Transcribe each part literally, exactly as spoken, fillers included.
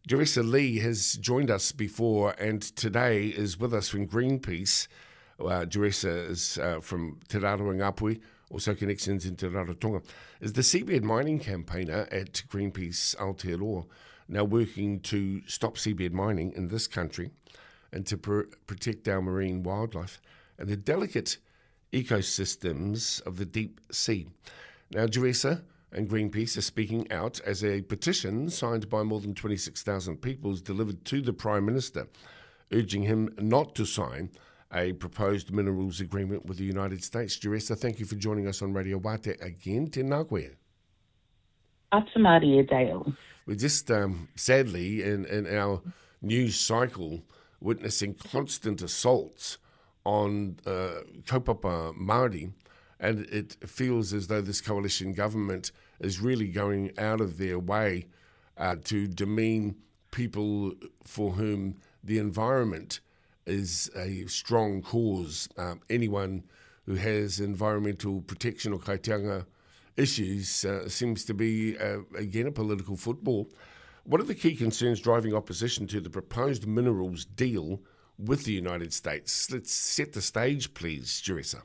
Jerissa Lee has joined us before and today is with us from Greenpeace. Uh, Jerissa is uh, from Te Raroa Ngāpuhi, also connections into Rarotonga, is the seabed mining campaigner at Greenpeace Aotearoa, now working to stop seabed mining in this country and to pr- protect our marine wildlife and the delicate ecosystems of the deep sea. Now, Jerissa and Greenpeace are speaking out as a petition signed by more than twenty-six thousand people is delivered to the Prime Minister, urging him not to sign a proposed minerals agreement with the United States. Jerissa, thank you for joining us on Radio Wate again. Tēnā koe. Ata Māria, Dale. We're just, um, sadly, in, in our news cycle, witnessing constant assaults on uh, kaupapa Māori, and it feels as though this coalition government is really going out of their way uh, to demean people for whom the environment is a strong cause. Um, anyone who has environmental protection or kaitianga issues uh, seems to be, uh, again, a political football. What are the key concerns driving opposition to the proposed minerals deal with the United States? Let's set the stage, please, Jerissa.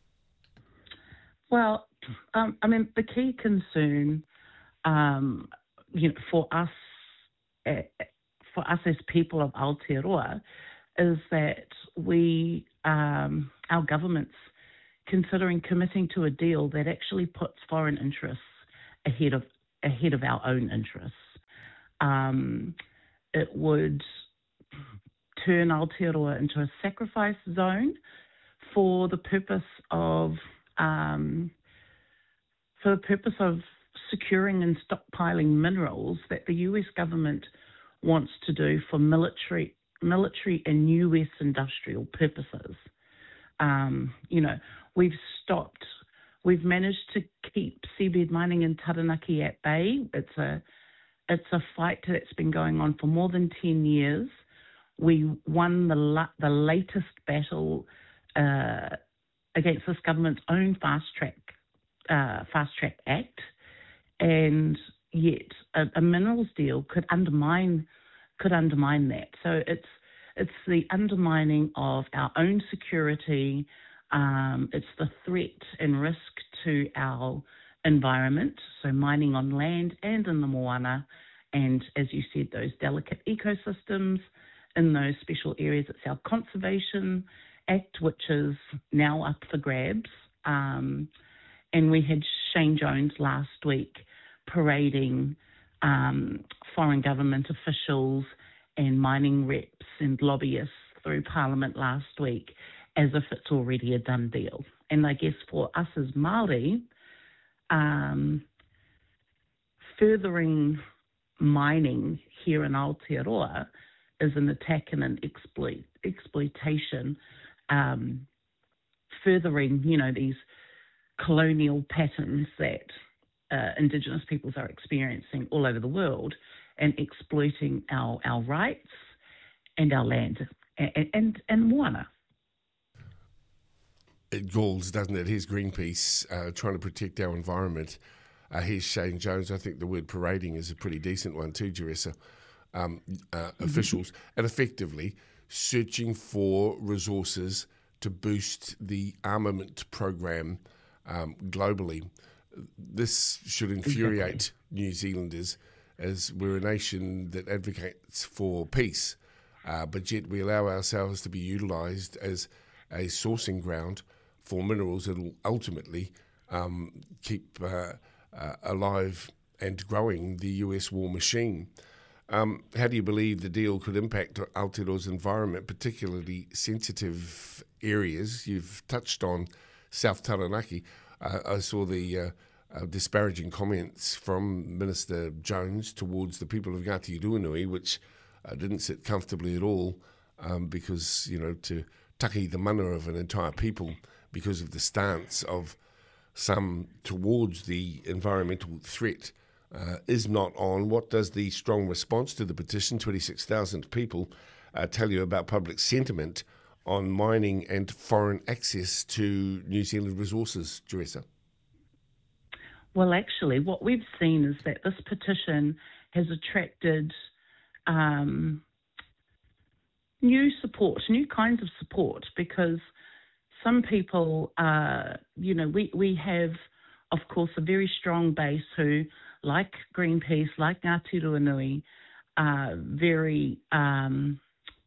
Well, um, I mean, the key concern, um, you know, for us, uh, for us as people of Aotearoa, is that we, um, our government's considering committing to a deal that actually puts foreign interests ahead of ahead of our own interests. Um, it would turn Aotearoa into a sacrifice zone for the purpose of um, for the purpose of securing and stockpiling minerals that the U S government wants to do for military military and U S industrial purposes. Um, you know, we've stopped, we've managed to keep seabed mining in Taranaki at bay. It's a it's a fight that's been going on for more than ten years. We won the la- the latest battle uh, against this government's own fast track uh, fast track act, and yet a, a minerals deal could undermine could undermine that. So it's it's the undermining of our own security. Um, it's the threat and risk to our environment. So mining on land and in the moana, and as you said, those delicate ecosystems in those special areas. It's our Conservation Act, which is now up for grabs. Um, and we had Shane Jones last week parading um, foreign government officials and mining reps and lobbyists through Parliament last week as if it's already a done deal. And I guess for us as Māori, um, furthering mining here in Aotearoa is an attack and an exploit, exploitation, um, furthering, you know, these colonial patterns that uh, Indigenous peoples are experiencing all over the world and exploiting our, our rights and our land and, and, and moana. It galls, doesn't it? Here's Greenpeace uh, trying to protect our environment. Uh, here's Shane Jones. I think the word parading is a pretty decent one too, Jerissa. Um, uh, mm-hmm. Officials, and effectively searching for resources to boost the armament program um, globally. This should infuriate exactly. New Zealanders, as we're a nation that advocates for peace, uh, but yet we allow ourselves to be utilised as a sourcing ground for minerals that will ultimately um, keep uh, uh, alive and growing the U S war machine. Um, how do you believe the deal could impact Aotearoa's environment, particularly sensitive areas? You've touched on South Taranaki. Uh, I saw the uh, uh, disparaging comments from Minister Jones towards the people of Ngāti Ruanui, which uh, didn't sit comfortably at all, um, because, you know, to taki the mana of an entire people because of the stance of some towards the environmental threat Uh, is not on. What does the strong response to the petition, twenty-six thousand people, uh, tell you about public sentiment on mining and foreign access to New Zealand resources, Jerissa? Well, actually, what we've seen is that this petition has attracted um, new support, new kinds of support, because some people, uh, you know, we, we have, of course, a very strong base who, like Greenpeace, like Ngāti Ruanui, are very, um,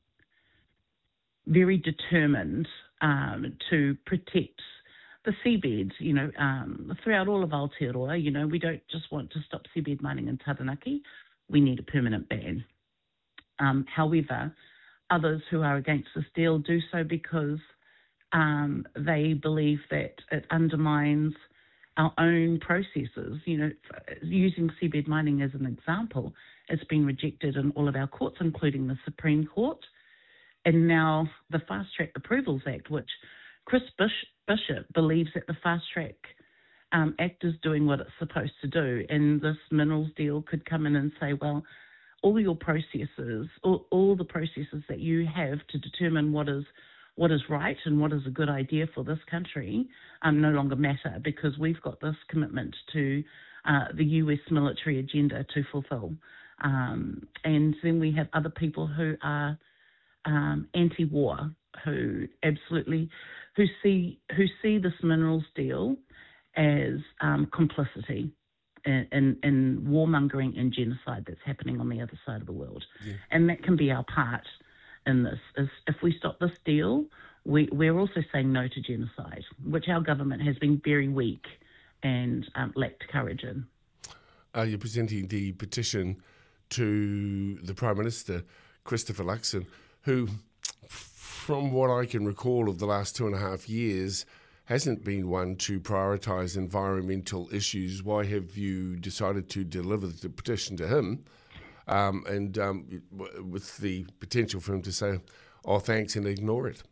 very determined um, to protect the seabed, you know, um, throughout all of Aotearoa. You know, we don't just want to stop seabed mining in Taranaki. We need a permanent ban. Um, however, others who are against this deal do so because um, they believe that it undermines our own processes. You know, using seabed mining as an example, it's been rejected in all of our courts, including the Supreme Court. And now the Fast Track Approvals Act, which Chris Bishop believes that the Fast Track um, Act is doing what it's supposed to do. And this minerals deal could come in and say, well, all your processes, all, all the processes that you have to determine what is what is right and what is a good idea for this country um, no longer matter, because we've got this commitment to uh, the U S military agenda to fulfill. Um, and then we have other people who are um, anti-war, who absolutely who see who see this minerals deal as um, complicity in, in, in warmongering and genocide that's happening on the other side of the world. Yeah. And that can be our part in this. Is if we stop this deal, we, we're also saying no to genocide, which our government has been very weak and um, lacked courage in. Uh, you're presenting the petition to the Prime Minister, Christopher Luxon, who, from what I can recall of the last two and a half years, hasn't been one to prioritise environmental issues. Why have you decided to deliver the petition to him? Um, and um, with the potential for him to say, oh, thanks, and ignore it.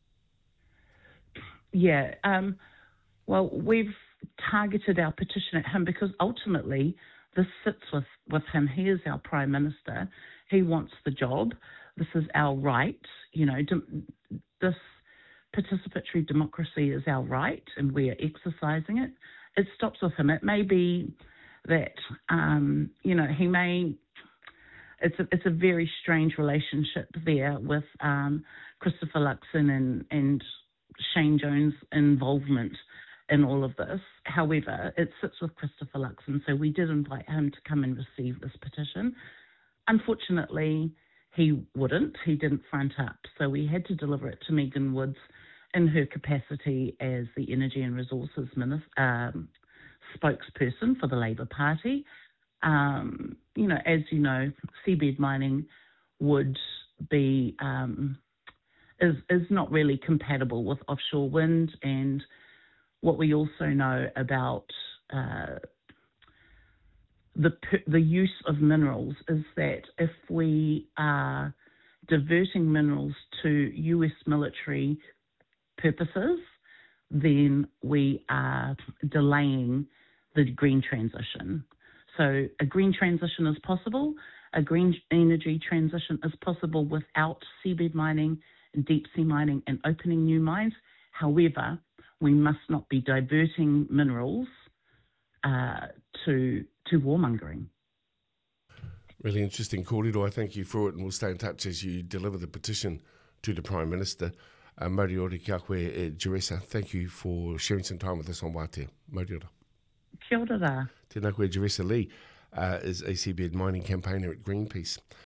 Yeah, um, well, we've targeted our petition at him because ultimately this sits with, with him. He is our Prime Minister. He wants the job. This is our right. You know, de- this participatory democracy is our right, and we are exercising it. It stops with him. It may be that, um, you know, he may... It's a, it's a very strange relationship there with um, Christopher Luxon and, and Shane Jones' involvement in all of this. However, it sits with Christopher Luxon, so we did invite him to come and receive this petition. Unfortunately, he wouldn't. He didn't front up, so we had to deliver it to Megan Woods in her capacity as the Energy and Resources Minister, um, spokesperson for the Labour Party. Um, you know, as you know, seabed mining would be um, is is not really compatible with offshore wind, and what we also know about uh, the the use of minerals is that if we are diverting minerals to U S military purposes, then we are delaying the green transition. So a green transition is possible. A green energy transition is possible without seabed mining, deep sea mining, and opening new mines. However, we must not be diverting minerals uh, to to warmongering. Really interesting, Kōrero. I thank you for it, and we'll stay in touch as you deliver the petition to the Prime Minister. Uh, Mauri ora kia koe e Jeresa. Thank you for sharing some time with us on Wātea. Mauri ora. Kia ora rā. Tēnā koe Jeresa Lee uh, is a seabed mining campaigner at Greenpeace.